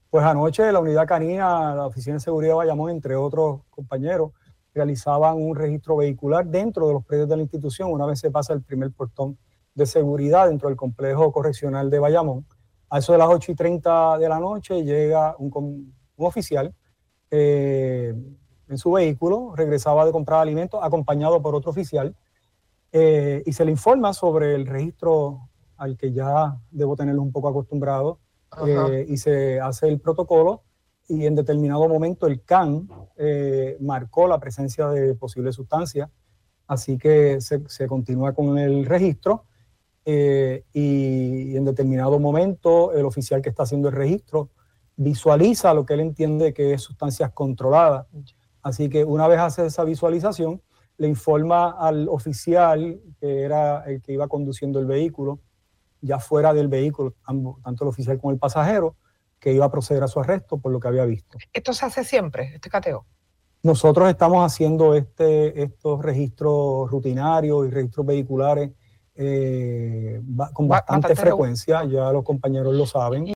Pues anoche la unidad canina, la Oficina de Seguridad de Bayamón, entre otros compañeros, realizaban un registro vehicular dentro de los predios de la institución. Una vez se pasa el primer portón de seguridad dentro del complejo correccional de Bayamón, a eso de las 8:30 de la noche llega un oficial en su vehículo, regresaba de comprar alimentos acompañado por otro oficial, y se le informa sobre el registro al que ya debo tenerlo un poco acostumbrado, y se hace el protocolo, y en determinado momento el CAN marcó la presencia de posibles sustancias, así que se continúa con el registro, y en determinado momento el oficial que está haciendo el registro visualiza lo que él entiende que es sustancias controladas. Así que una vez hace esa visualización, le informa al oficial, que era el que iba conduciendo el vehículo, ya fuera del vehículo, tanto el oficial como el pasajero, que iba a proceder a su arresto por lo que había visto. ¿Esto se hace siempre, este cateo? Nosotros estamos haciendo estos registros rutinarios y registros vehiculares con bastante frecuencia, ya los compañeros lo saben.